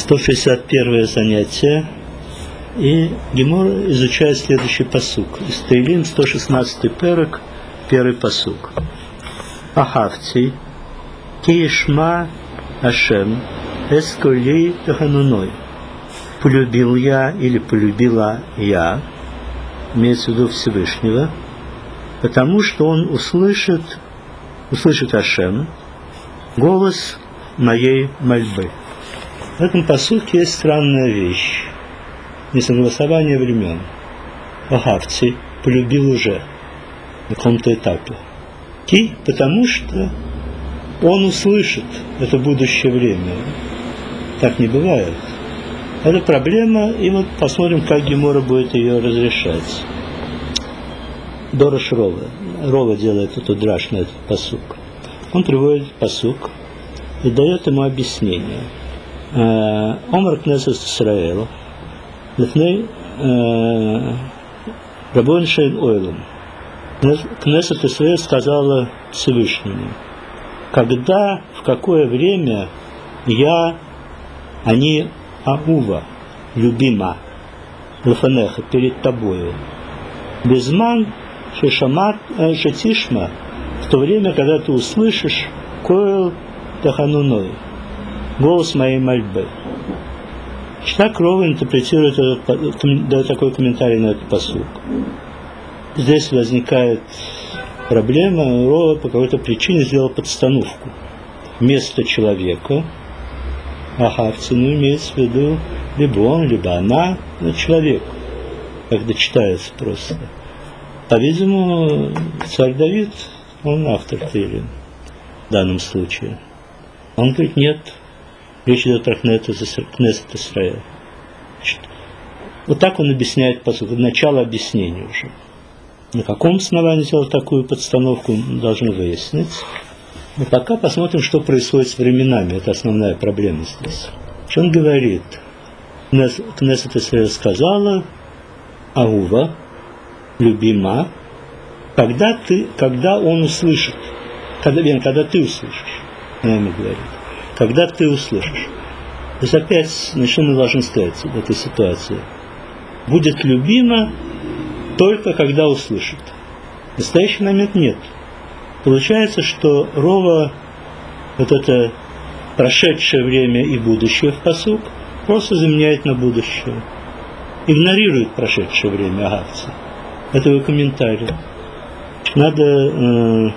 161 занятие, и Гемор изучает следующий пасук. Из Теилим, 116 перек, первый пасук. Ахавти, киешма Ашем, эсколи тахануной. Полюбил я или полюбила я, имеется в виду Всевышнего, потому что он услышит Ашем, голос моей мольбы. В этом пасуке есть странная вещь. Несогласование времен. Ахавти полюбил уже на каком-то этапе. Ки, потому что он услышит это будущее время. Так не бывает. Это проблема, и вот посмотрим, как Гемора будет ее разрешать. Дорош Рова. Рова делает этот драш на этот пасук. Он приводит пасук и дает ему объяснение. Омар Кнесет Исраэл, Лифней Рабон Шейн Ойлом. Кнесет Исраэл сказала Всевышнему: когда, в какое время они Аува, любима, Лафанеха, перед тобою, безман шетишма, в то время, когда ты услышишь коэл тахануной, голос моей мольбы. Так Рова интерпретирует дает такой комментарий на этот пасук. Здесь возникает проблема. Рова по какой-то причине сделал подстановку. Вместо человека Ахавти, имеется в виду либо он, либо она, но человек, когда читается просто. По-видимому, царь Давид, он автор Теилим в данном случае. Он говорит, нет, речь идет про Кнесет Исраэл. Вот так он объясняет пасук, начало объяснения уже. На каком основании сделал такую подстановку, мы должны выяснить. Но пока посмотрим, что происходит с временами. Это основная проблема здесь. Что он говорит? Кнесет Исраэл сказала: Аува, любима, когда он услышит, когда ты услышишь, наверное, говорит, когда ты услышишь. То есть опять на чем мы должны стоять в этой ситуации? Будет любима только когда услышит. В настоящий момент нет. Получается, что Рова вот это прошедшее время и будущее в пасук просто заменяет на будущее. Игнорирует прошедшее время Агавца. Это его комментарий. Надо...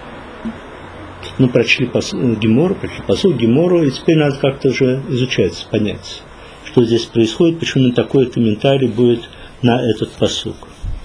прочли Гемору, пасук Гемору, и теперь надо как-то уже изучать, понять, что здесь происходит, почему такой комментарий будет на этот пасук.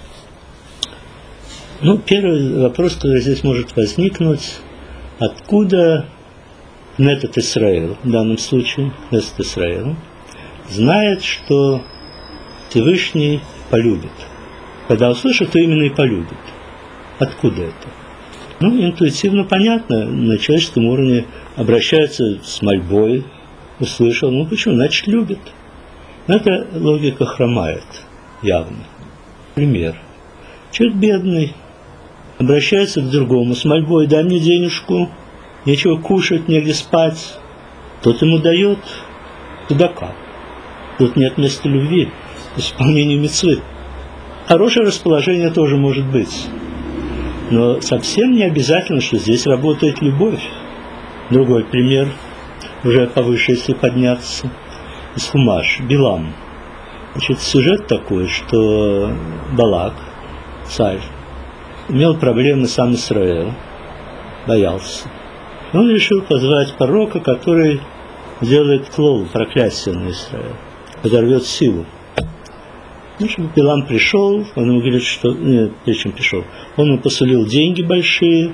Первый вопрос, который здесь может возникнуть, откуда Кнесет Исраэл, в данном случае Кнесет Исраэл, знает, что Всевышний полюбит. Когда услышит, то именно и полюбит. Откуда это? Интуитивно понятно, на человеческом уровне обращается с мольбой, услышал, почему? Значит, любит. Эта логика хромает явно. Пример. Человек бедный, обращается к другому с мольбой: дай мне денежку, нечего кушать, негде спать. Тот ему дает тудака. Тут нет места любви, исполнению мицвы. Хорошее расположение тоже может быть. Но совсем не обязательно, что здесь работает любовь. Другой пример, уже повыше, если подняться, из Хумаш, Билам. Сюжет такой, что Балак, царь, имел проблемы с Ам Исраэл, боялся. Он решил позвать пророка, который сделает клол, проклятие на Израиль, подорвет силу. Билам пришел, он ему говорит, что... Нет, прежде чем пришел, он ему посулил деньги большие.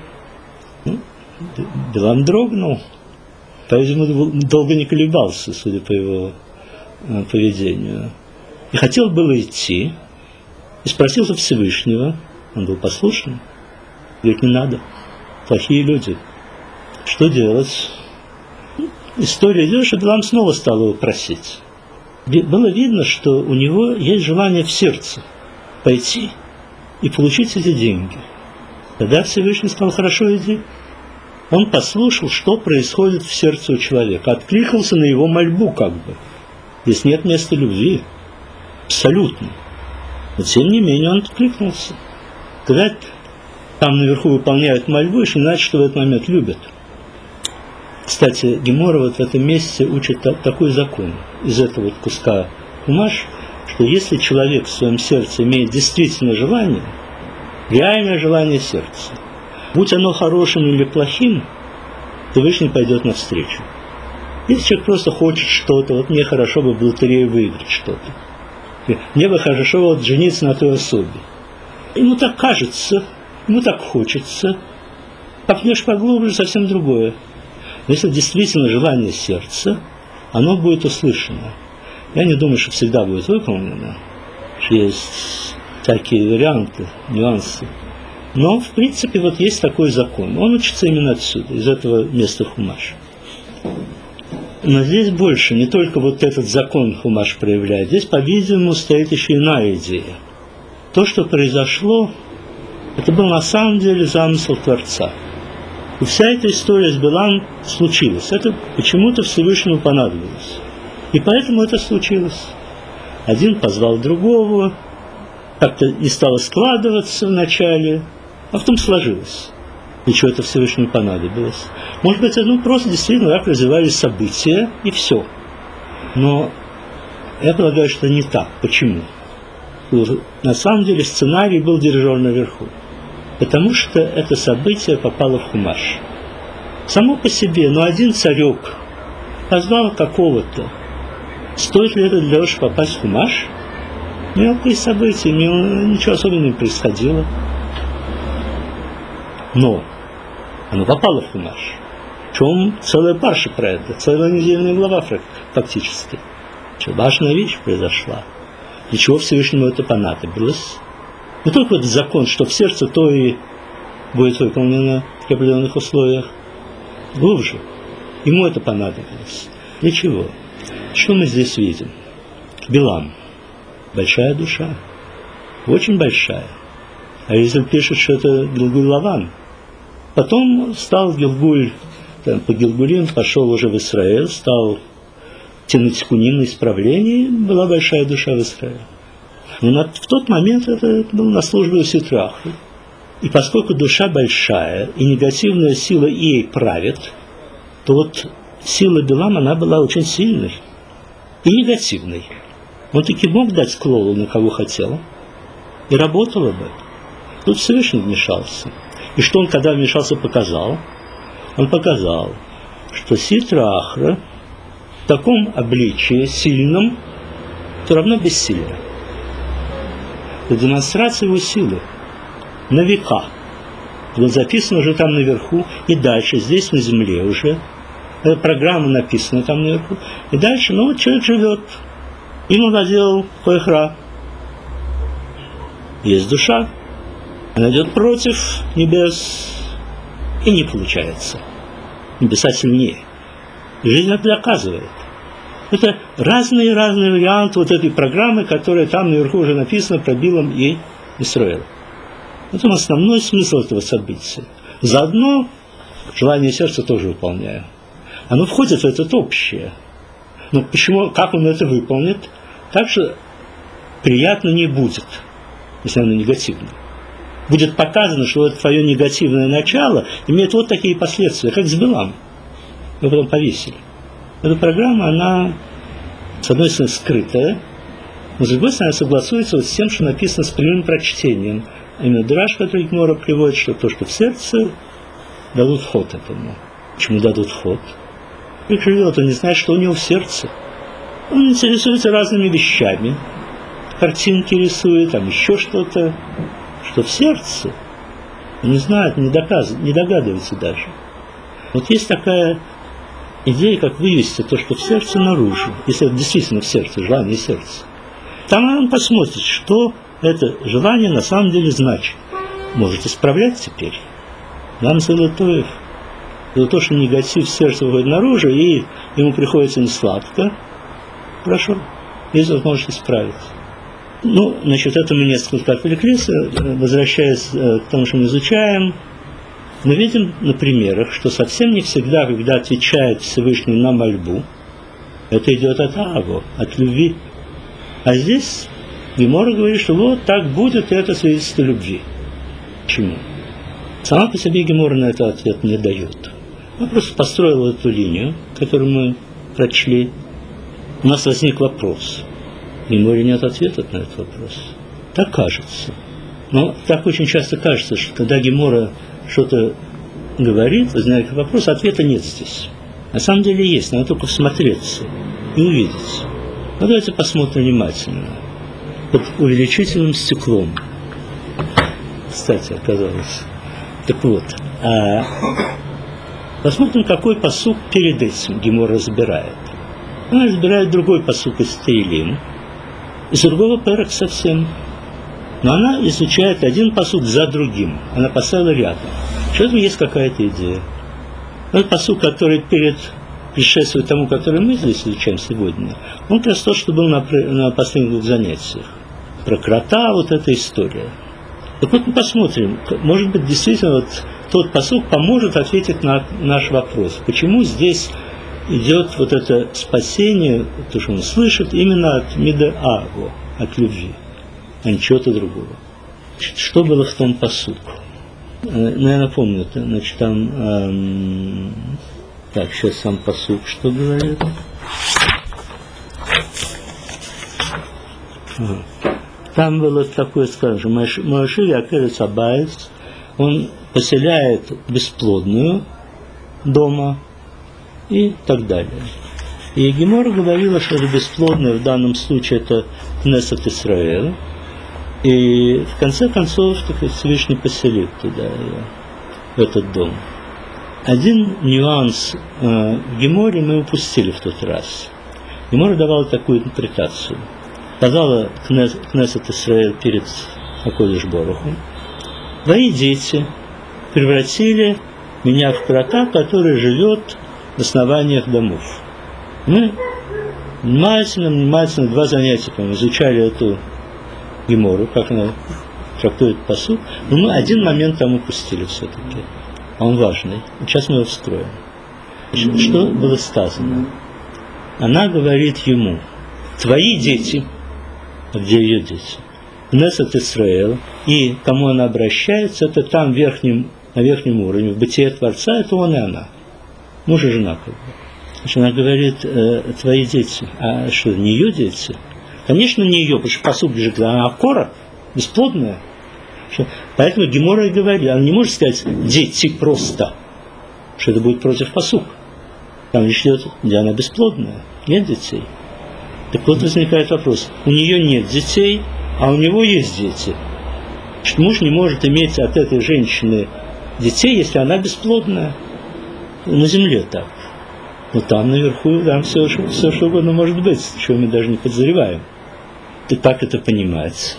Билам дрогнул. По-видимому, долго не колебался, судя по его поведению. И хотел было идти, и спросил у Всевышнего, он был послушен, говорит, не надо, плохие люди. Что делать? История идет, что Билам снова стал его просить. Было видно, что у него есть желание в сердце пойти и получить эти деньги. Тогда Всевышний сказал: хорошо, иди. Он послушал, что происходит в сердце у человека, откликнулся на его мольбу как бы. Здесь нет места любви. Абсолютно. Но тем не менее он откликнулся. Когда там наверху выполняют мольбу, еще не значит, что в этот момент любят. Кстати, Гемора вот в этом месяце учит такой закон из этого вот куска хумаш, что если человек в своем сердце имеет действительно желание, реальное желание сердца, будь оно хорошим или плохим, Всевышний пойдет навстречу. Если человек просто хочет что-то, вот мне хорошо бы в лотерею выиграть что-то, мне бы хорошо вот жениться на той особе. Ему так кажется, ему так хочется. Копнешь поглубже, совсем другое. Но если действительно желание сердца, оно будет услышано. Я не думаю, что всегда будет выполнено. Есть такие варианты, нюансы. Но, в принципе, вот есть такой закон. Он учится именно отсюда, из этого места хумаш. Но здесь больше, не только вот этот закон хумаш проявляет. Здесь, по-видимому, стоит еще иная идея. То, что произошло, это был на самом деле замысел Творца. И вся эта история с Билам случилась. Это почему-то Всевышнему понадобилось. И поэтому это случилось. Один позвал другого, как-то не стало складываться вначале, а потом сложилось. Для чего это Всевышнему понадобилось. Может быть, просто действительно так развивались события, и все. Но я полагаю, что не так. Почему? На самом деле сценарий был дирижер наверху. Потому что это событие попало в хумаш. Само по себе, один царек позвал какого-то. Стоит ли это для того, чтобы попасть в хумаш? Мелкие события, ничего особенного не происходило. Но оно попало в хумаш. В чем целая парша про это, целая недельная глава фактически. Важная вещь произошла. Для чего Всевышнему это понадобилось? Не только этот закон, что в сердце то и будет выполнено в определенных условиях. Глубже. Ему это понадобилось. Для чего? Что мы здесь видим? Билам. Большая душа. Очень большая. А если пишет, что это Гилгуль Лаван, потом стал Гилгуль, по Гилгулим пошел уже в Израиль, стал тянуть куним на исправление, была большая душа в Израиле. Но в тот момент это был на службе у Ситрахи. И поскольку душа большая, и негативная сила ей правит, то вот сила Билама, она была очень сильной и негативной. Он таки мог дать клолу на кого хотел, и работало бы. Тут Всевышний вмешался. И что он, когда вмешался, показал? Он показал, что Ситра-Ахра в таком обличии сильном все равно бессильна. Это демонстрация его силы на века. Вот записано уже там наверху, и дальше, здесь на земле уже. Эта программа написана там наверху. И дальше, вот человек живет. Ему наделал Койхра. Есть душа. Она идет против небес. И не получается. Небеса сильнее. Жизнь это доказывает. Это разные варианты вот этой программы, которая там наверху уже написана про Билам и Исраэль. Это основной смысл этого события. Заодно желание сердца тоже выполняю. Оно входит в это общее. Но почему, как он это выполнит, так же приятно не будет, если оно негативно. Будет показано, что вот твое негативное начало имеет вот такие последствия, как с Билам. Его потом повесили. Эта программа, она, с одной стороны, скрытая, но с другой стороны, согласуется вот с тем, что написано с прямым прочтением. Именно Драш, который Гемора приводит, что то, что в сердце, дадут ход этому. Почему дадут ход? Как живет, он не знает, что у него в сердце. Он интересуется разными вещами. Картинки рисует, там еще что-то. Что в сердце, он не знает, не догадывается даже. Вот есть такая идея, как вывести то, что в сердце, наружу. Если это действительно в сердце, желание сердца. Там он посмотрит, что это желание на самом деле значит. Может исправлять теперь. Нам Золотоев. За то, что негатив в сердце выходит наружу, и ему приходится несладко. Хорошо, есть возможность исправить. Значит, это мы несколько отвлеклись, возвращаясь к тому, что мы изучаем. Мы видим на примерах, что совсем не всегда, когда отвечает Всевышний на мольбу, Это идет от аго, от любви. А здесь Гемора говорит, что вот так будет, и это свидетельство любви. Почему? Сама по себе Гемора на этот ответ не дает. Она просто построила эту линию, которую мы прочли. У нас возник вопрос. В Геморе нет ответа на этот вопрос. Так кажется. Но так очень часто кажется, что когда Гемора что-то говорит, возникает вопрос, ответа нет здесь. На самом деле есть, надо только всмотреться и увидеть. Ну, давайте посмотрим внимательно. Под увеличительным стеклом. Кстати, оказалось. Так вот, посмотрим, какой пасук перед этим Гемора разбирает. Она разбирает другой пасук из Теилим, из другого перек совсем. Но она изучает один пасук за другим. Она поставила рядом. В этом есть какая-то идея. Этот пасук, который предшествует тому, который мы здесь изучаем сегодня, он как раз тот, что был на последних двух занятиях. Про крота, вот эта история. Так вот мы посмотрим, может быть, действительно вот тот пасук поможет ответить на наш вопрос. Почему здесь идет вот это спасение, то, что он слышит, именно от мида-аго, от любви, а не чего-то другого. Что было в том пасуку? Наверное, помню, значит, там... так, сейчас сам пасук что говорит. Там было такое, скажем, Моше Якерец Абайс, он поселяет бесплодную дома и так далее. И Гемора говорила, что это бесплодное в данном случае это Кнесет Исраэль. И в конце концов, так Всевышний поселит туда в этот дом. Один нюанс в Геморе мы упустили в тот раз. Гемора давала такую интерпретацию. Сказала Кнесет Исраэль перед Акодеш Борухом: «Твои дети превратили меня в крота, который живет в основаниях домов». Мы внимательно 2 занятия изучали эту Гемору, как она трактует пасук, но мы один момент там упустили все-таки. А он важный. Сейчас мы его вскроем. Что было сказано? Она говорит ему: «Твои дети», а где ее дети? Кнесет Исраэль, и к кому она обращается, это там на верхнем уровне, в бытие Творца, это он и она. Муж и жена как бы. Значит, она говорит: «Твои дети». А что, не ее дети? Конечно, не ее, потому что пасук бежит, она кора, бесплодная. Поэтому Гемора и говорит, она не может сказать «дети» просто, что это будет против пасук. Там лишь идет, где она бесплодная, нет детей. Так вот возникает вопрос, у нее нет детей, а у него есть дети. Что муж не может иметь от этой женщины детей, если она бесплодная. На земле так. Но там наверху, там все что угодно может быть, чего мы даже не подозреваем. И так это понимается.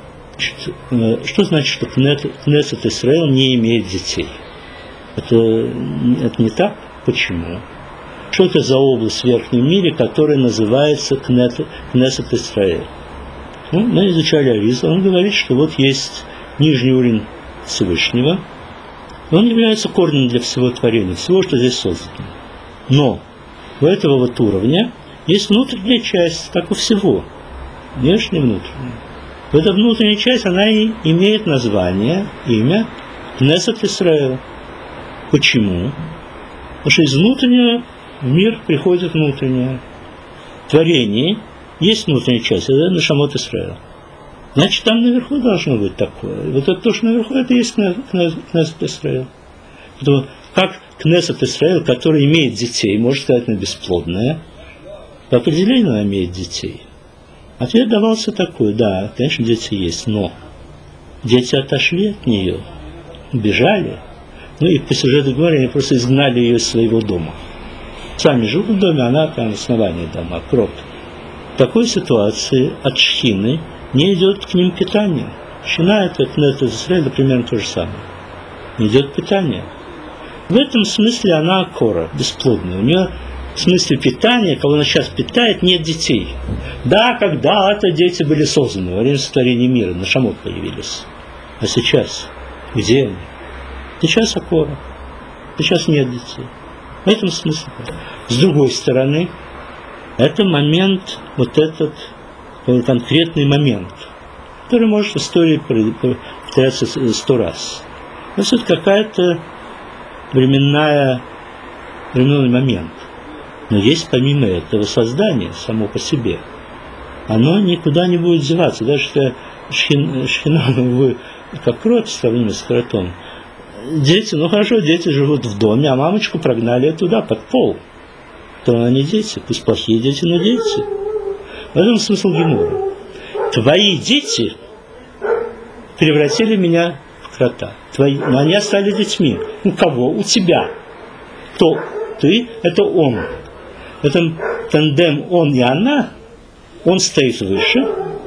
Что значит, что Кнесет Исраэль не имеет детей? Это не так? Почему? Что это за область в верхнем мире, которая называется Кнесет Исраэль? Ну, мы изучали Ариза, он говорит, что вот есть нижний уровень Всевышнего, и он является корнем для всего творения, всего, что здесь создано. Но у этого вот уровня есть внутренняя часть, как у всего, внешняя и внутренняя. Эта внутренняя часть, она и имеет название, имя Кнесет Исраэль. Почему? Потому что из внутреннего в мир приходит внутреннее. Творение есть внутренняя часть, это Нешамот Исраэль. Значит, там наверху должно быть такое. И вот это то, что наверху, это и есть Кнесет Исраэль. Поэтому как Кнесет Исраэль, который имеет детей, может сказать, она бесплодная, по определению она имеет детей. Ответ давался такой: да, конечно, дети есть, но дети отошли от нее, убежали. Ну и по сюжету говоря, они просто изгнали ее из своего дома. Сами живут в доме, она там в основании дома, крот. В такой ситуации от шхины не идет к ним питание. Шхина это Кнесет Исраэль, примерно то же самое. Не идет питание. В этом смысле она кора, бесплодная. У нее в смысле питания, кого она сейчас питает, нет детей. Да, когда-то дети были созданы, во время сотворения мира, на Шамот появились. А сейчас? Где они? Сейчас акора. Сейчас нет детей. В этом смысле. С другой стороны, Это момент, вот этот конкретный момент, который может в истории повторяться 100 раз. Но это какая-то временной момент. Но есть помимо этого создание само по себе. Оно никуда не будет деваться. Даже если шхина, вы как крот в сравнении с кротом. Дети, ну хорошо, дети живут в доме, а мамочку прогнали туда, под пол. То они дети, пусть плохие дети, но дети. В этом смысл гемора. Твои дети превратили меня в крота. Но они стали детьми. У кого? У тебя. Кто? Ты – это он. Это тандем он и она. Он стоит выше.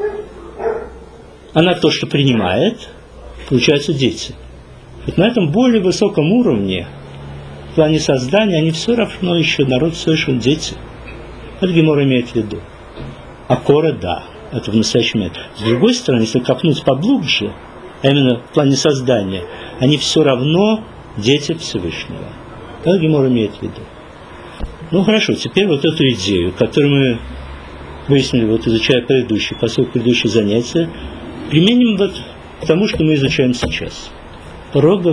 Она то, что принимает. Получаются дети. Вот на этом более высоком уровне, в плане создания, они все равно еще народ совершенно дети. Это гемора имеет в виду. А кора, да, это в настоящем момент. С другой стороны, если копнуть поглубже, а именно в плане создания, они все равно дети Всевышнего. Это гемора имеет в виду. Ну хорошо, теперь вот эту идею, которую мы выяснили, вот изучая предыдущий посыл, предыдущие занятия, применим вот к тому, что мы изучаем сейчас. Пророк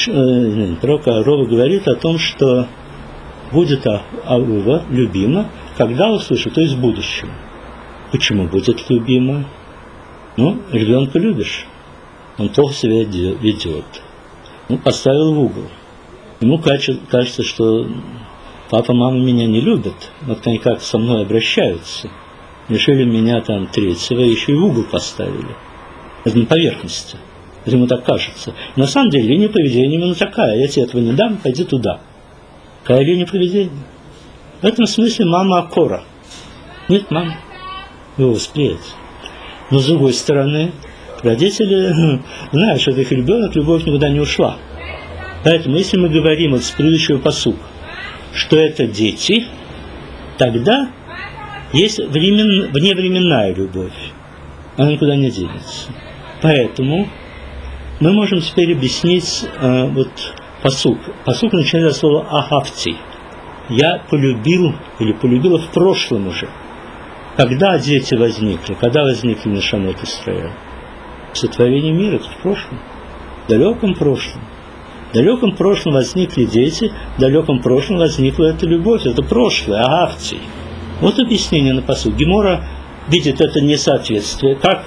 Рова говорит о том, что будет Ахува любима, когда услышит, то есть в будущем. Почему будет любима? Ну, ребенка любишь, он плохо себя ведет. Ну, поставил в угол. Ему кажется, что папа, мама меня не любят, вот они как со мной обращаются. Решили меня там третьего, еще и в угол поставили. Это на поверхности. Это ему так кажется. На самом деле линия поведения именно такая. Я тебе этого не дам, пойди туда. Какая линия поведения? В этом смысле мама Акора. Нет мамы. Его восприятие. Но с другой стороны, родители знают, что их ребенок, любовь никуда не ушла. Поэтому, если мы говорим вот с предыдущего пасука, что это дети, тогда есть вневременная любовь. Она никуда не денется. Поэтому мы можем теперь объяснить вот пасук. Пасук начинается от слова «ахавти». Я полюбил или полюбила в прошлом уже. Когда дети возникли? Когда возникли нешамот Исраэля? Сотворение мира – это в прошлом. В далеком прошлом. В далеком прошлом возникли дети, в далеком прошлом возникла эта любовь. Это прошлое, ахавти. Вот объяснение на пасук. Гемора видит это несоответствие. Как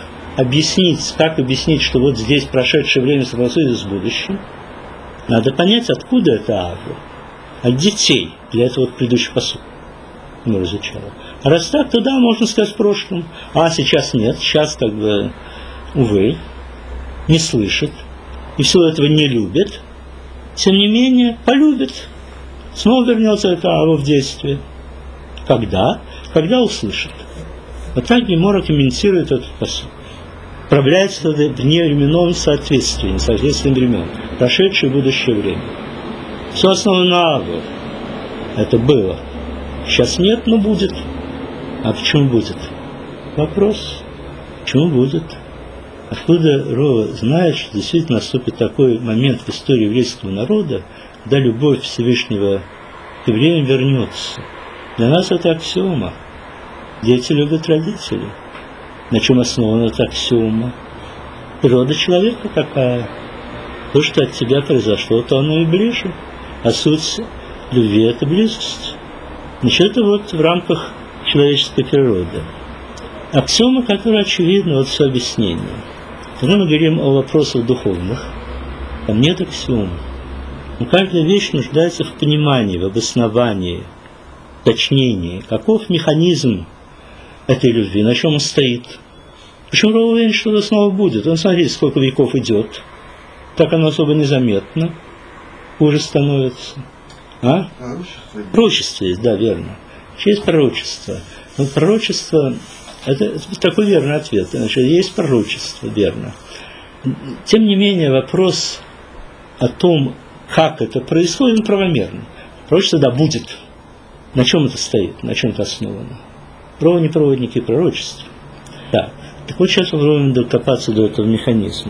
объяснить, что вот здесь прошедшее время согласуется с будущим? Надо понять, откуда это Ахава. От детей. Для этого вот предыдущий пасук мы изучали. А раз так, то да, можно сказать в прошлом. А сейчас нет, сейчас как бы, увы, не слышит. И всего этого не любит. Тем не менее, полюбит. Снова вернется это Ахава в действие. Когда? Когда услышит. Вот так Гемора комментирует этот пасук. Управляется в невременном соответствии, несоответствием времен. Прошедшее и будущее время. Все основано на Ахаве. Это было. Сейчас нет, но будет. А почему будет? Вопрос. Почему будет? Откуда Рова знает, что действительно наступит такой момент в истории еврейского народа, когда любовь Всевышнего к евреям вернется? Для нас это аксиома. Дети любят родителей. На чем основана эта аксиома? Природа человека такая. То, что от тебя произошло, то оно и ближе. А суть любви – это близость. Значит, это вот в рамках человеческой природы. Аксиома, которая очевидна, вот все объяснение. Когда мы говорим о вопросах духовных, там нет аксиом. Но каждая вещь нуждается в понимании, в обосновании, в уточнении. Каков механизм этой любви, на чем он стоит? Почему Рова уверен, что это снова будет? Он смотрите, сколько веков идет. Так оно особо незаметно. Хуже становится. А? Пророчество есть, да, верно. Есть пророчество. Но пророчество – это такой верный ответ. Значит, есть пророчество, верно. Тем не менее, вопрос о том, как это происходит, он правомерный. Пророчество, да, будет. На чем это стоит, на чем это основано? Рова не проводники пророчества. Так вот сейчас попробуем докопаться до этого механизма.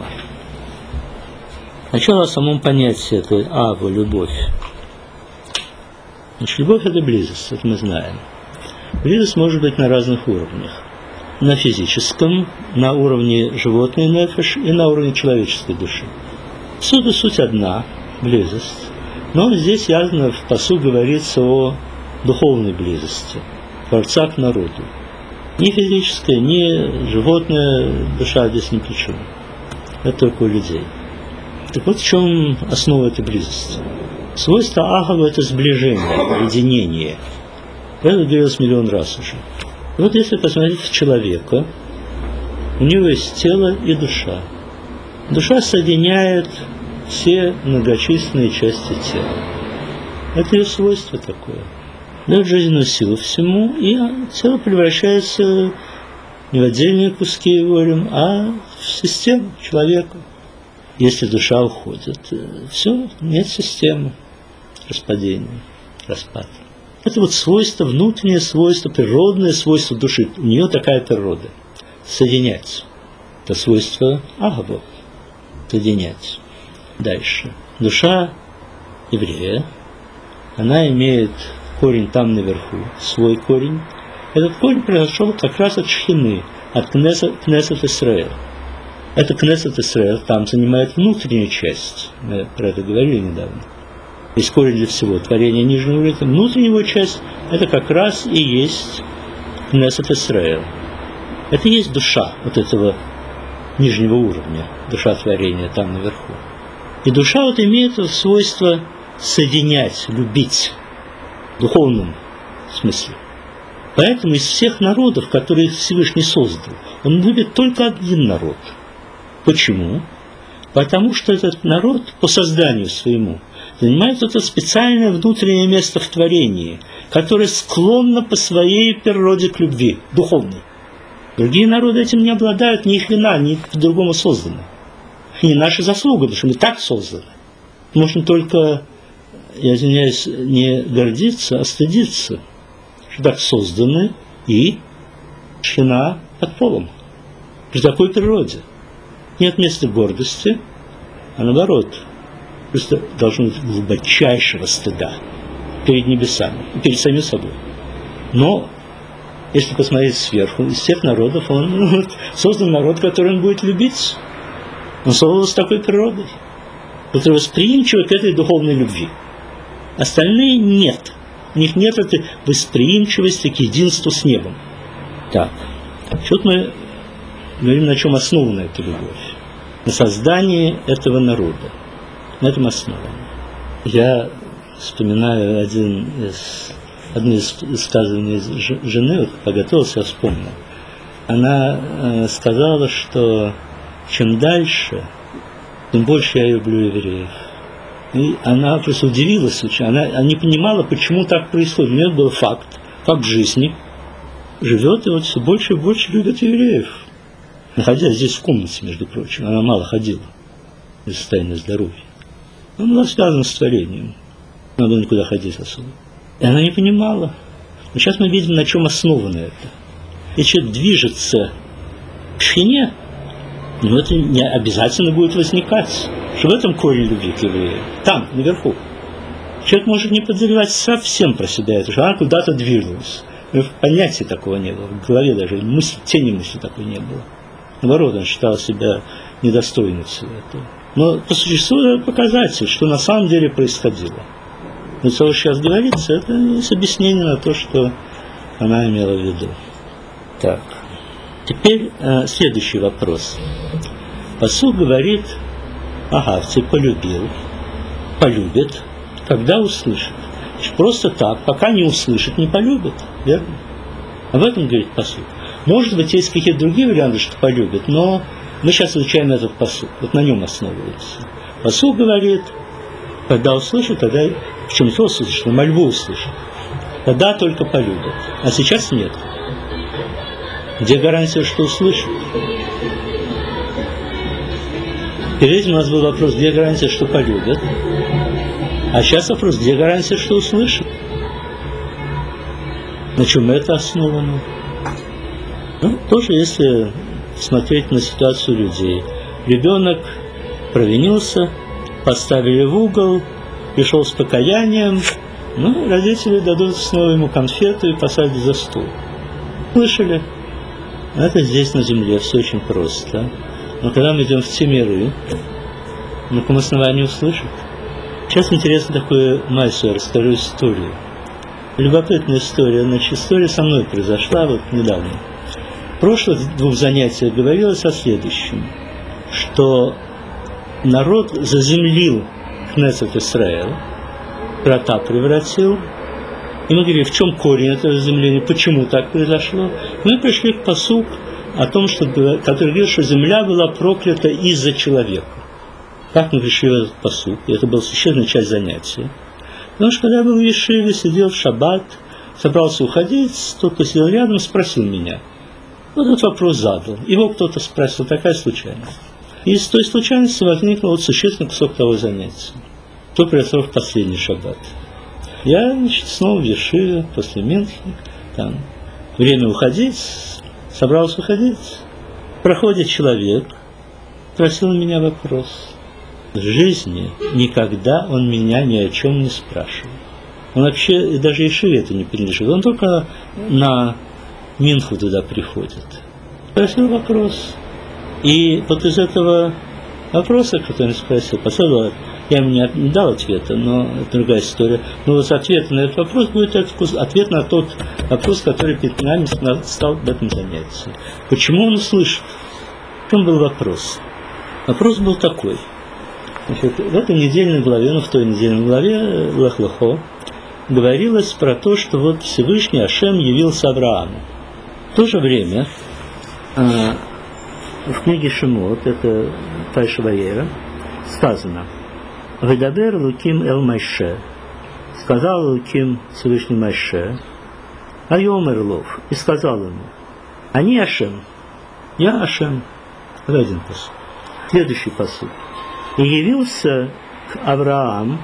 Сначала о самом понятии этой Ахава, любовь. Значит, любовь – это близость, это мы знаем. Близость может быть на разных уровнях. На физическом, на уровне животной нефеш и на уровне человеческой души. Всюду суть одна – близость. Но здесь явно в пасу говорится о духовной близости Творца к народу. Ни физическая, ни животная душа здесь ни при чем. Это только у людей. Так вот в чем основа этой близости. Свойство Ахава – это сближение, единение. Это говорилось миллион раз уже. И вот если посмотреть в человека, у него есть тело и душа. Душа соединяет все многочисленные части тела. Это ее свойство такое. Дает жизненную силу всему, и тело превращается не в отдельные куски, говорим, а в систему человека. Если душа уходит, все, нет системы, распадения, распад. Это вот свойство, внутреннее свойство, природное свойство души. У нее такая природа. Соединять. Это свойство Ахава. Соединять. Дальше. Душа еврея, она имеет корень там наверху, свой корень. Этот корень произошел как раз от Шхины, от Кнесет Исраэль. Это Кнесет Исраэль, там занимает внутреннюю часть. Мы про это говорили недавно. Есть корень для всего творения нижнего уровня. Внутренняя часть – это как раз и есть Кнесет Исраэль. Это и есть душа вот этого нижнего уровня, душа творения там наверху. И душа вот имеет свойство соединять, любить в духовном смысле. Поэтому из всех народов, которые Всевышний создал, он любит только один народ. Почему? Потому что этот народ по созданию своему занимает это специальное внутреннее место в творении, которое склонно по своей природе к любви, духовной. Другие народы этим не обладают, ни их вина, ни по-другому созданы. Не наша заслуга, потому что мы так созданы. Можно только, я извиняюсь, не гордиться, а стыдиться, что так созданы и шхина под полом. При такой природе. Нет места гордости, а наоборот, просто должно быть глубочайшего стыда перед небесами, перед самим собой. Но, если посмотреть сверху, из всех народов он создан народ, который он будет любить. Он создан с такой природой, который восприимчивы к этой духовной любви. Остальные нет. У них нет этой восприимчивости к единству с небом. Так, вот мы говорим, на чем основана эта любовь. На создании этого народа. На этом основании. Я вспоминаю одно из высказываний жены, вот, поготовился, я вспомнил. Она сказала, что чем дальше, тем больше я люблю евреев. И она просто удивилась очень. Она не понимала, почему так происходит. У нее был факт жизни. Живет и вот все больше и больше любит евреев. Находясь здесь в комнате, между прочим. Она мало ходила из состояния здоровья. Она была связана с творением. Надо никуда ходить особо. И она не понимала. Но сейчас мы видим, на чем основано это. Если человек движется к шхине, но это не обязательно будет возникать. Что в этом корень любви к евреям. Там, наверху. Человек может не подозревать совсем про себя это, что она куда-то двинулась. Понятия такого не было. В голове даже тени мысли такой не было. Наоборот, он считал себя недостойным всего этого. Но по существу показатель, что на самом деле происходило. Но то, что сейчас говорится, это есть объяснение на то, что она имела в виду. Так. Теперь следующий вопрос. Пасук говорит: Агавти полюбил, полюбит, когда услышит. Просто так, пока не услышит, не полюбит. Верно? Об этом говорит пасук. Может быть, есть какие-то другие варианты, что полюбит, но мы сейчас изучаем этот пасук. Вот на нем основывается. Пасук говорит: когда услышит, тогда, причем не то услышит, но мольбу услышит. Тогда только полюбит. А сейчас нет. Где гарантия, что услышит? Перед этим у нас был вопрос, где гарантия, что полюбят. А сейчас вопрос, где гарантия, что услышит? На чем это основано? Ну, тоже если смотреть на ситуацию людей. Ребенок провинился, поставили в угол, пришел с покаянием, Ну, родители дадут снова ему конфету и посадят за стол. Слышали? Это здесь на земле все очень просто. Но когда мы идем в те миры, на каком основании услышать? Сейчас интересно такое майсу, я расскажу историю. Любопытная история. Значит, история со мной произошла вот недавно. В прошлых двух занятиях говорилось о следующем, что народ заземлил Кнессет Исраэль, крота превратил. И мы говорили, в чем корень этого заземления, почему так произошло. Мы пришли к пасук о том, который говорит, что земля была проклята из-за человека. Как мы пришли в этот пасук? И это была священная часть занятия. Потому что когда я был в Ешиве, сидел в шаббат, собрался уходить, тот, кто сидел рядом, спросил меня. Вот этот вопрос задал. Его кто-то спросил, такая случайность. И из той случайности возникл вот существенный кусок того занятия. То произошло в последний шаббат. Я, значит, снова в Ешиве, после Минхи, там, время уходить, собрался уходить. Проходит человек, спросил меня вопрос. В жизни никогда он меня ни о чем не спрашивал. Он вообще, даже Ешиве это не принадлежит, он только на Минху туда приходит. Спросил вопрос. И вот из этого вопроса, который он спросил, последовало, я ему не дал ответа, но это другая история. Но вот ответ на этот вопрос будет ответ на тот вопрос, который перед нами стал в этом занятии. Почему он услышал? В чем был вопрос? Вопрос был такой. Значит, в этой недельной главе, в той недельной главе Лех-Лехо говорилось про то, что вот Всевышний Ашем явился Аврааму. В то же время в книге Шемот, это Пайша Ваера, сказано: «Ведабер Луким эл Майше», сказал Луким Всевышний Майше, «Айомер лов», и сказал ему: «Они Ашем, я Ашем». Это один пасук. Следующий пасук. «И явился к Авраам»,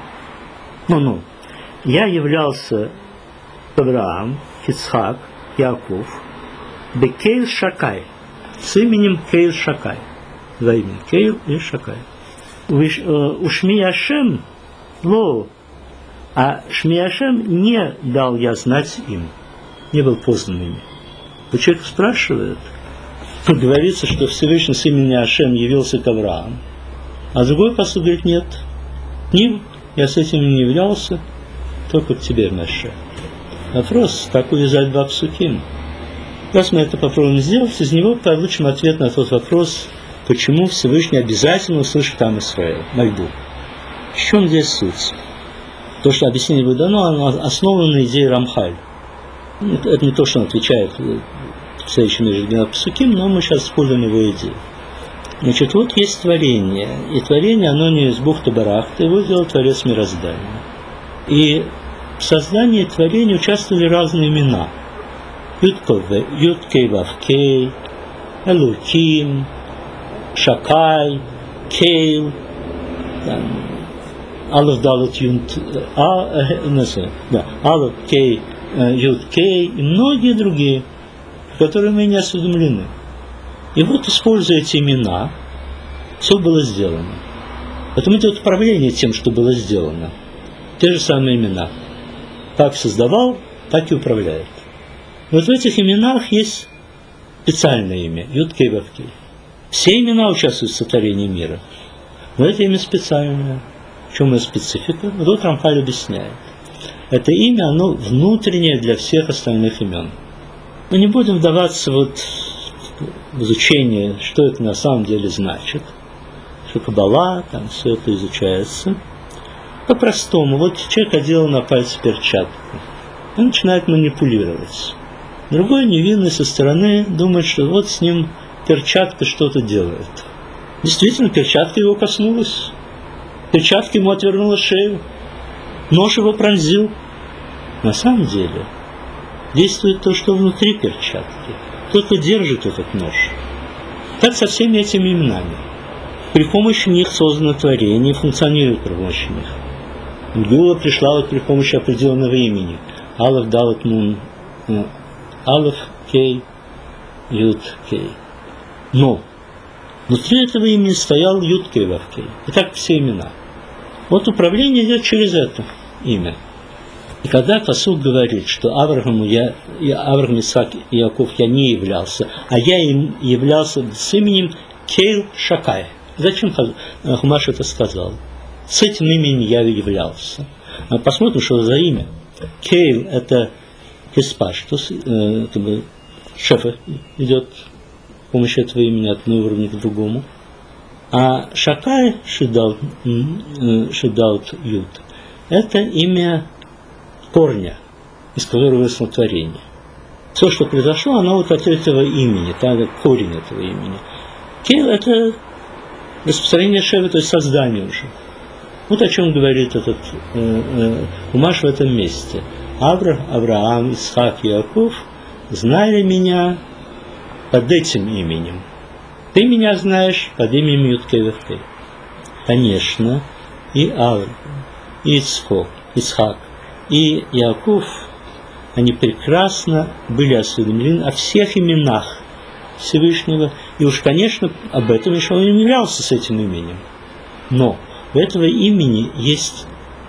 я являлся к Авраам, Ицхак, Яков, Бекейл Шакай, с именем Кейл Шакай. Два имени, Кейл и Шакай. Ушми Ашем ло, а Шми Ашем не дал я знать им, не был познан ими. Вот человек спрашивает, говорится, что Всевышний с имени Ашем явился к Аврааму, а другой пасук говорит: нет, ним я с этим не являлся, только к тебе, Маше. Вопрос, как увязать два псуким? Раз мы это попробуем сделать, из него получим ответ на тот вопрос, почему Всевышний обязательно услышит Ам Исраэль, мольбу. В чем здесь суть? То, что объяснение будет дано, оно основано на идее Рамхаль. Это не то, что он отвечает в следующем между псуким, но мы сейчас используем его идею. Значит, вот есть творение, и творение, оно не из бухты-барахты, его сделал Творец мироздания. И в создании творения участвовали разные имена. Юд-Кей Вав-Кей, Элуким, Шакай, Кейл, Алеф Далет Юд, Алеф Кей, Юд Кей и многие другие, которые мы не осведомлены. И вот, используя эти имена, все было сделано. Поэтому идет управление тем, что было сделано. Те же самые имена. Как создавал, так и управляет. Вот в этих именах есть специальное имя, Юд-Кей Вав-Кей. Все имена участвуют в сотворении мира. Но это имя специальное. В чем ее специфика? Вот Рамхаль объясняет. Это имя, оно внутреннее для всех остальных имен. Мы не будем вдаваться в изучение, что это на самом деле значит. Что Каббала, там все это изучается. По-простому. Вот человек одел на пальцы перчатку. Он начинает манипулировать. Другой невинный со стороны думает, что вот с ним перчатка что-то делает. Действительно, перчатка его коснулась. Перчатка ему отвернула шею. Нож его пронзил. На самом деле действует то, что внутри перчатки. Кто-то держит этот нож. Так со всеми этими именами. При помощи них создано творение и функционирует при помощи них. Гула пришла вот при помощи определенного имени. Алеф Далет Нун. Алеф Кей Юд Кей. Но внутри этого имени стоял Юд Кей Вав Кей. И так все имена. Вот управление идет через это имя. И когда посуд говорит, что Авраам, Исаак и Иаков я не являлся, а я им являлся с именем Кейл Шакай. Зачем Хумаш это сказал? С этим именем я являлся. Посмотрим, что за имя. Кейл – это Кеспаштус, шефа идет с помощью этого имени от одного уровня к другому. А Шакай, Шидаут Юд, это имя корня, из которого выросло творение. Все, что произошло, оно вот от этого имени, это корень этого имени. Кейл – это распространение Шева, то есть создание уже. Вот о чем говорит этот Хумаш в этом месте. Авраам, Исаак и Иаков знали меня под этим именем. Ты меня знаешь под именем Юд-Кей-Вав-Кей. Конечно, и Авраам, и Ицхак, и Иаков, они прекрасно были осведомлены о всех именах Всевышнего, и уж, конечно, об этом еще он не являлся с этим именем. Но у этого имени есть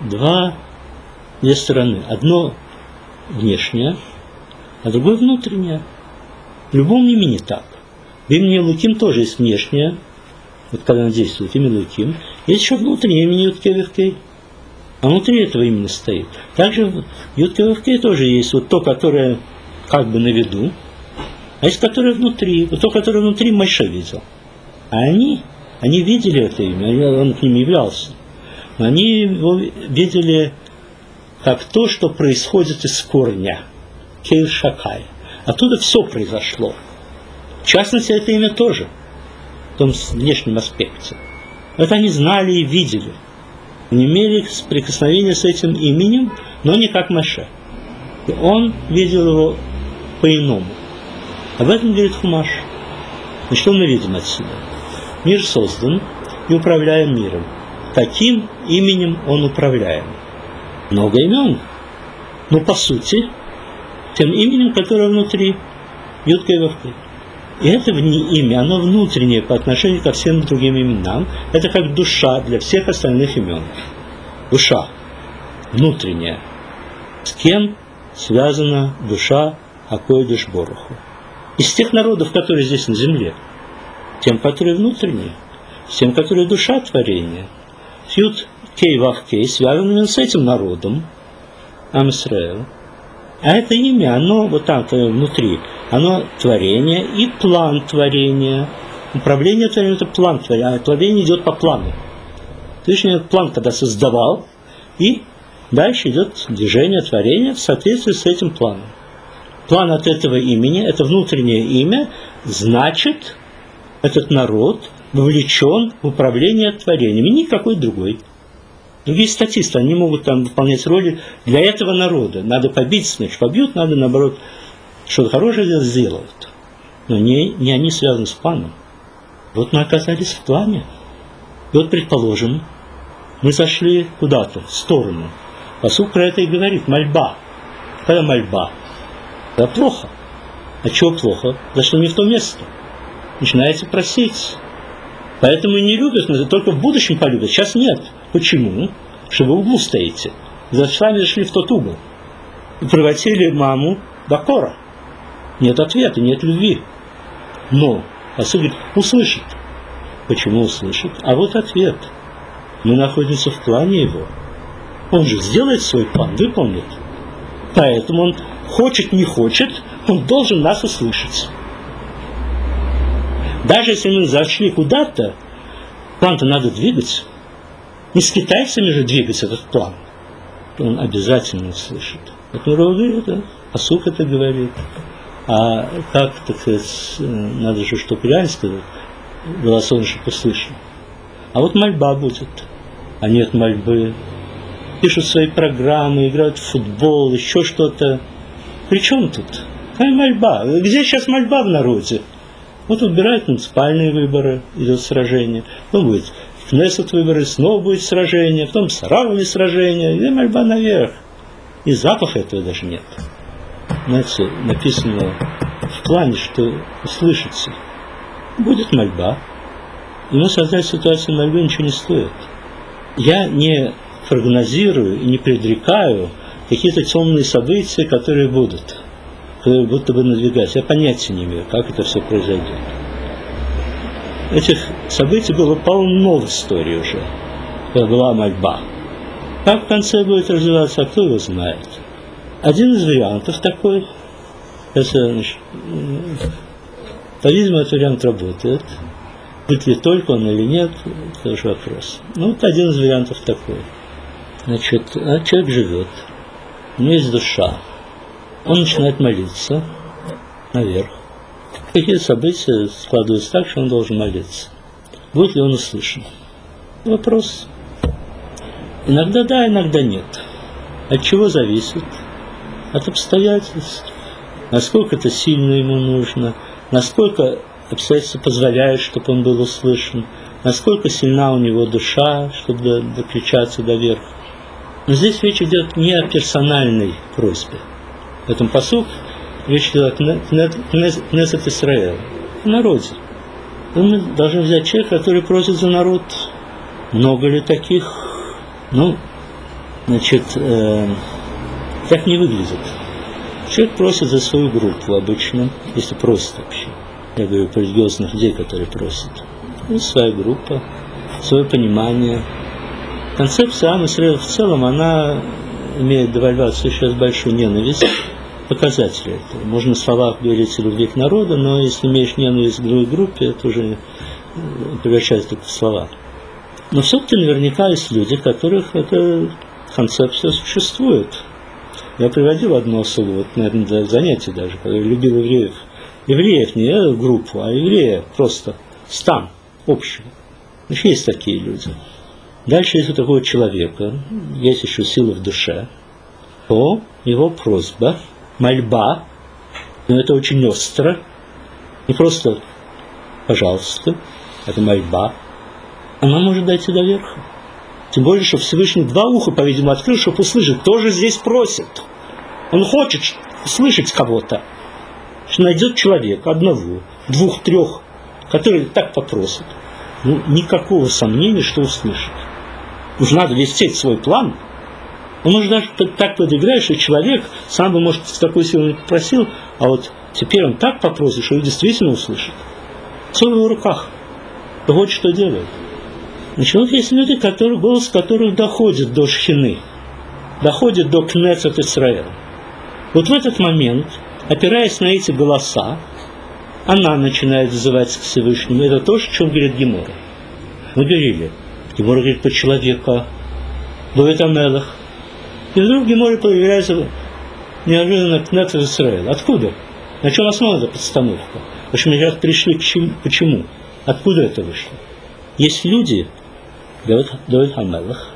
две стороны. Одно внешнее, а другое внутреннее. В любом имени так. В имени Луким тоже есть внешнее, вот когда оно действует, имя Луким. Есть еще внутреннее имя Юд-Кей-Вав-Кей. А внутри этого имени стоит. Также в Юд-Кей-Вав-Кей тоже есть вот то, которое как бы на виду, а есть которое внутри. Вот то, которое внутри, Моше видел. А они видели это имя, он к ним являлся. Но они его видели как то, что происходит из корня. Кейл Шакай. Оттуда все произошло. В частности, это имя тоже, в том внешнем аспекте. Это они знали и видели. Они имели соприкосновение с этим именем, но не как Моше. И он видел его по-иному. Об этом говорит Хумаш. И что мы видим отсюда? Мир создан и управляем миром. Каким именем он управляем? Много имен. Но по сути, тем именем, которое внутри Юд-Кей-Вав-Кей. И это имя, оно внутреннее по отношению ко всем другим именам. Это как душа для всех остальных имен. Душа внутренняя. С кем связана душа Акойдыш Боруху? Из тех народов, которые здесь на земле. Тем, которые внутренние. С тем, которые душа творения. Юд-Кей-Вав-Кей связан именно с этим народом. Ам Исраэл. А это имя, оно вот там внутри, оно творение и план творения. Управление творением – это план творения, а творение идет по плану. Всевышний план когда создавал, и дальше идет движение творения в соответствии с этим планом. План от этого имени, это внутреннее имя, значит, этот народ вовлечен в управление творением, и никакой другой. Другие статисты, они могут там выполнять роли для этого народа. Надо побить, значит, побьют, надо, наоборот, что-то хорошее сделают. Но не они связаны с планом. Вот мы оказались в плане. И вот, предположим, мы зашли куда-то, в сторону. Пасук про это и говорит, мольба. Когда мольба? Да плохо. А чего плохо? Зашли не в то место. Начинаете просить. Поэтому и не любят, но только в будущем полюбят. Сейчас нет. Почему? Что вы в углу стоите. Сами зашли в тот угол. И превратили маму до кора. Нет ответа, нет любви. Но Пасук говорит, услышит. Почему услышит? А вот ответ. Мы находимся в плане его. Он же сделает свой план, выполнит. Поэтому он хочет, не хочет, он должен нас услышать. Даже если мы зашли куда-то, план-то надо двигать. Не с китайцами же двигать этот план. Он обязательно услышит. Это говорит, да? Пасук это говорит. А как, так сказать, надо же, чтобы реально сказать, было солнышко слышно. А вот мольба будет. А нет мольбы. Пишут свои программы, играют в футбол, еще что-то. При чем тут? Какая мольба? Где сейчас мольба в народе? Вот выбирают муниципальные выборы, идет сражение. Потом будет в Кнессет выборы, снова будет сражение. Потом с арабами сражение. И мольба наверх. И запаха этого даже нет. Знаете, написано в плане, что услышится. Будет мольба. Но создать ситуацию мольбы ничего не стоит. Я не прогнозирую и не предрекаю какие-то темные события, которые будут, которые будто бы надвигаются. Я понятия не имею, как это все произойдет. Этих событий было полно в истории уже. Это была мольба. Как в конце будет развиваться, а кто его знает. Один из вариантов такой, это, по-видимому, этот вариант работает. Будет ли только он или нет, это уже вопрос. Ну, вот один из вариантов такой. Значит, человек живет, у него есть душа. Он начинает молиться наверх. Какие события складываются так, что он должен молиться. Будет ли он услышан? Вопрос. Иногда да, иногда нет. От чего зависит? От обстоятельств. Насколько это сильно ему нужно, насколько обстоятельства позволяют, чтобы он был услышан, насколько сильна у него душа, чтобы докричаться до верха. Но здесь речь идет не о персональной просьбе. В этом пасуке речь идет о Кнесет Исраэль, о народе. Мы должны взять человека, который просит за народ. Много ли таких? Ну, значит, так не выглядит. Человек просит за свою группу обычно, если просит вообще. Я говорю про религиозных людей, которые просят. И своя группа, свое понимание. Концепция Ам Исраэль в целом, она имеет девальвацию сейчас большую ненависть. Показатели этого. Можно в словах говорить о любви к народу, но если имеешь ненависть к другой группе, это уже превращается только в слова. Но все-таки наверняка есть люди, которых эта концепция существует. Я приводил одно слово, вот, наверное, для занятий даже, когда я любил евреев. Евреев, не группу, а еврея просто, стан общий. Значит, есть такие люди. Дальше, если у такого человека есть еще сила в душе, то его просьба, мольба, но это очень остро, не просто «пожалуйста», это мольба, она может дойти до верха. Тем более, что Всевышний два уха, по-видимому, открыл, чтобы услышать, тоже здесь просит. Он хочет слышать кого-то. Что найдет человека, одного, двух, трех, который так попросит. Ну, никакого сомнения, что услышит. Уж надо вести свой план. Он может даже так подыграть, что человек сам бы, может, с такой силой не попросил, а вот теперь он так попросит, что он действительно услышит. Все в его руках. Вот что делает. Значит, вот есть люди, голос которых доходит до Шхины, доходит до Кнесет Исраэль. Вот в этот момент, опираясь на эти голоса, она начинает взывать к Всевышнему. Это то, о чем говорит Гемора. Мы говорили. Гемора говорит про человека, Довид Амелах. И вдруг в Геморе появляется неожиданно Кнесет Исраэль. Откуда? На чем основана эта подстановка? Потому что мы сейчас пришли к чему? Почему? Откуда это вышло? Есть люди, Довид Амелах,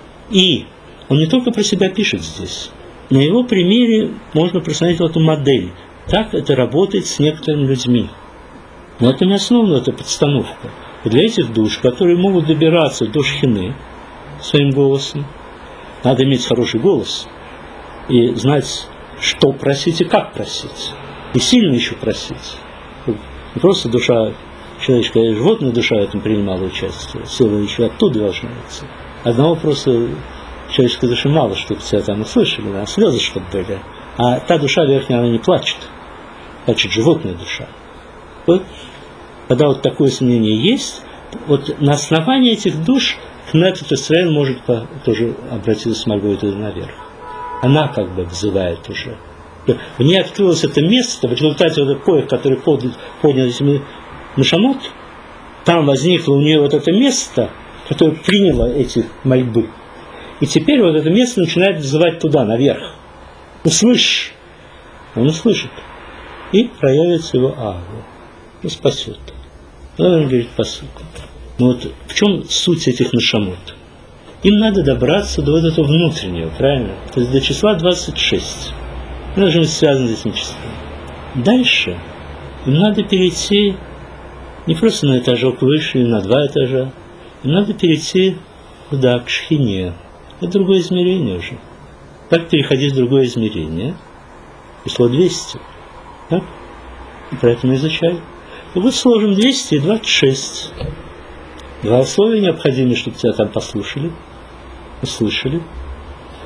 и он не только про себя пишет здесь. На его примере можно посмотреть эту модель. Так это работает с некоторыми людьми. Но это не основана эта подстановка. И для этих душ, которые могут добираться до Шхины своим голосом, надо иметь хороший голос и знать, что просить и как просить. И сильно еще просить. Не просто душа человеческая, животная душа в этом принимала участие. Сила еще оттуда должна идти. Одного просто человеческой души мало, чтобы тебя там услышали, а слезы чтобы были. А та душа верхняя, она не плачет. Плачет животная душа. Вот, когда вот такое сомнение есть, вот на основании этих душ Кнесет Исраэль может тоже обратиться с мольбой туда наверх. Она как бы взывает уже. В ней открылось это место, в результате вот этот поезд, который поднял этими Нешамот, там возникло у нее вот это место, которое приняло эти мольбы. И теперь вот это место начинает взывать туда, наверх. Услышь. Он услышит. И проявится его Ава. И спасет. Он говорит посук. Но вот в чем суть этих Нешамот? Им надо добраться до вот этого внутреннего, правильно? То есть до числа 26. Это должно быть связано с этим числом. Дальше им надо перейти не просто на этажок выше, или на 2 этажа. Им надо перейти туда, к Шхине. Это другое измерение уже. Как переходить в другое измерение? Число 200. Так? И про это мы изучали. И вот сложим 200 и 26. Два условия необходимы, чтобы тебя там послушали, услышали.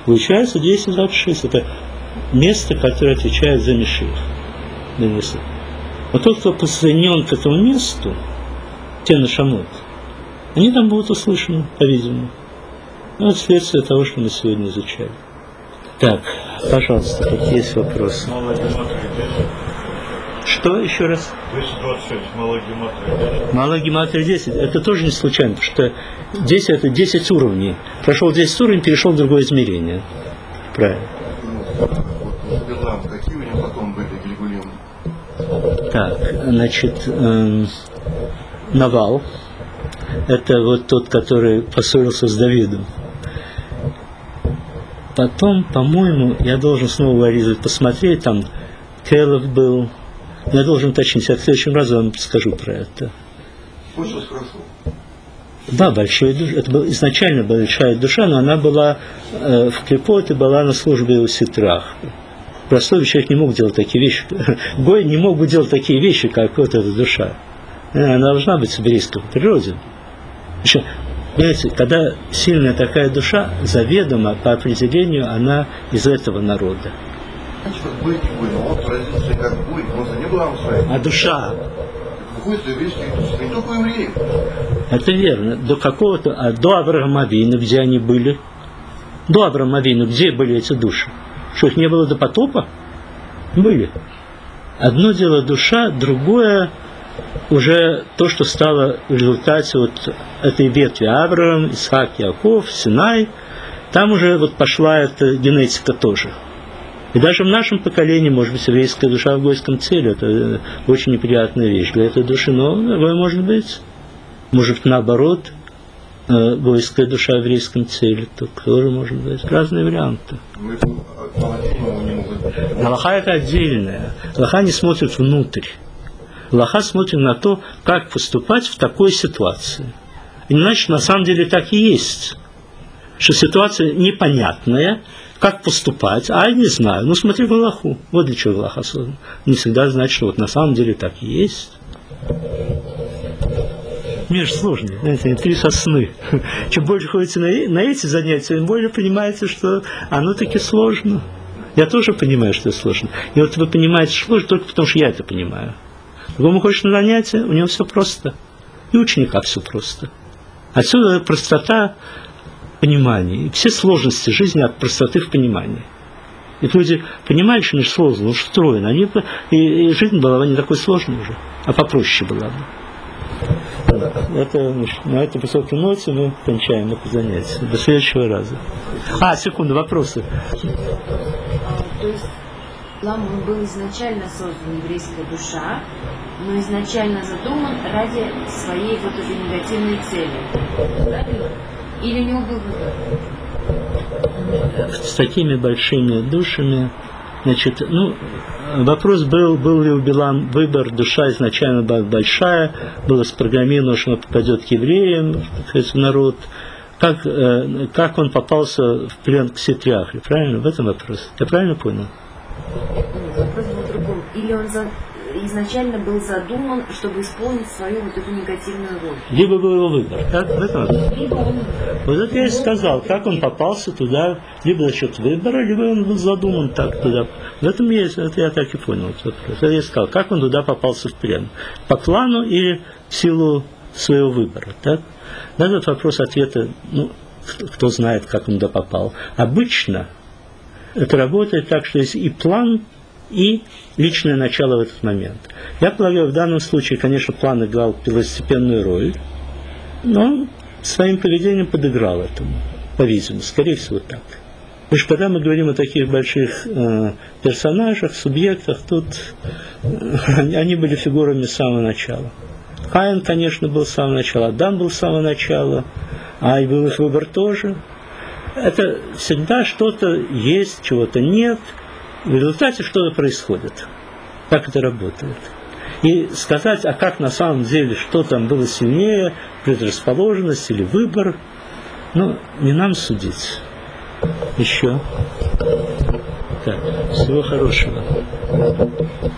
Получается 10-26. Это место, которое отвечает за Мешиах. Вот тот, кто подсоединен к этому месту, те нашамот, они там будут услышаны, по-видимому. Вот следствие того, что мы сегодня изучали. Так, пожалуйста, какие есть вопросы? Что еще раз? 226, малая гематрия 10. Малая гематрия 10. Это тоже не случайно, потому что 10 это 10 уровней. Прошел 10 уровней, перешел в другое измерение. Правильно. Какие у него потом были Гильгулим? Так, значит, Навал. Это вот тот, который поссорился с Давидом. Потом, по-моему, я должен снова посмотреть, там Келев был. Я должен уточнить, я в следующем разу вам скажу про это. Очень хорошо. Да, большая душа. Это была изначально большая душа, но она была в Клипоте, была на службе у Ситрах. Простой человек не мог делать такие вещи. Гой не мог бы делать такие вещи, как вот эта душа. Она должна быть в еврейской природе. Еще, понимаете, когда сильная такая душа, заведомо, по определению, она из этого народа. Быть не будет, он разится как будет, просто не была а душа. Выходит еврейский дух, не только евреев. Это верно. До какого-то, до Авраама Авину, где они были? До Авраама Авину, где были эти души? Что, их не было до потопа? Были. Одно дело душа, другое уже то, что стало в результате вот этой ветви Авраам, Исаак, Яков, Синай. Там уже вот пошла эта генетика тоже. И даже в нашем поколении, может быть, еврейская душа в гойском теле, это очень неприятная вещь для этой души, но может быть. Может, наоборот, гойская душа в еврейском теле, то тоже может быть. Разные варианты. Галаха это отдельное. Галаха не смотрит внутрь. Галаха смотрит на то, как поступать в такой ситуации. И иначе на самом деле так и есть. Что ситуация непонятная, как поступать, а я не знаю. Ну смотри в Галаху. Вот для чего Галаха создан. Не всегда значит, что вот на самом деле так и есть. Мир сложный, знаете, 3 сосны. Чем больше ходите на эти занятия, тем более понимаете, что оно таки сложно. Я тоже понимаю, что это сложно. И вот вы понимаете, что сложно только потому, что я это понимаю. Другому ходишь на занятия, у него все просто. И у ученика все просто. Отсюда простота понимания. И все сложности жизни от простоты в понимании. И люди понимали, что они сложно устроены. И жизнь была бы не такой сложной уже, а попроще была бы. Это, на этой высокой ноте мы кончаем это занятие. До следующего раза. Секунду, вопросы. То есть Ламб был изначально создан еврейская душа, но изначально задуман ради своей вот этой негативной цели. Правильно? Или у него был выбор? С такими большими душами, значит, вопрос был ли у Билам выбор, душа изначально была большая, было спрограммировано, что он попадет к евреям, в народ. Как он попался в плен к Ситряхе, правильно? В этом вопрос. Я правильно понял? Вопрос был в другом. Или он изначально был задуман, чтобы исполнить свою вот эту негативную роль? Либо был его выбор, так? В этом вопрос. Либо он... Вот это я и сказал, как он попался туда, либо за счет выбора, либо он был задуман так туда. В этом есть, это я так и понял этот вопрос. Это я сказал, как он туда попался в плен. По плану или в силу своего выбора, так? На этот вопрос ответа, кто знает, как он туда попал. Обычно это работает так, что есть и план, и личное начало в этот момент. Я полагаю, в данном случае, конечно, план играл первостепенную роль, но своим поведением подыграл этому, по-видимому, скорее всего так. Потому что когда мы говорим о таких больших персонажах, субъектах, тут они были фигурами с самого начала. Каин, конечно, был с самого начала, Адам был с самого начала, а и был их выбор тоже. Это всегда что-то есть, чего-то нет, в результате что-то происходит. Как это работает. И сказать, а как на самом деле, что там было сильнее, предрасположенность или выбор, не нам судить. Еще. Так, всего хорошего.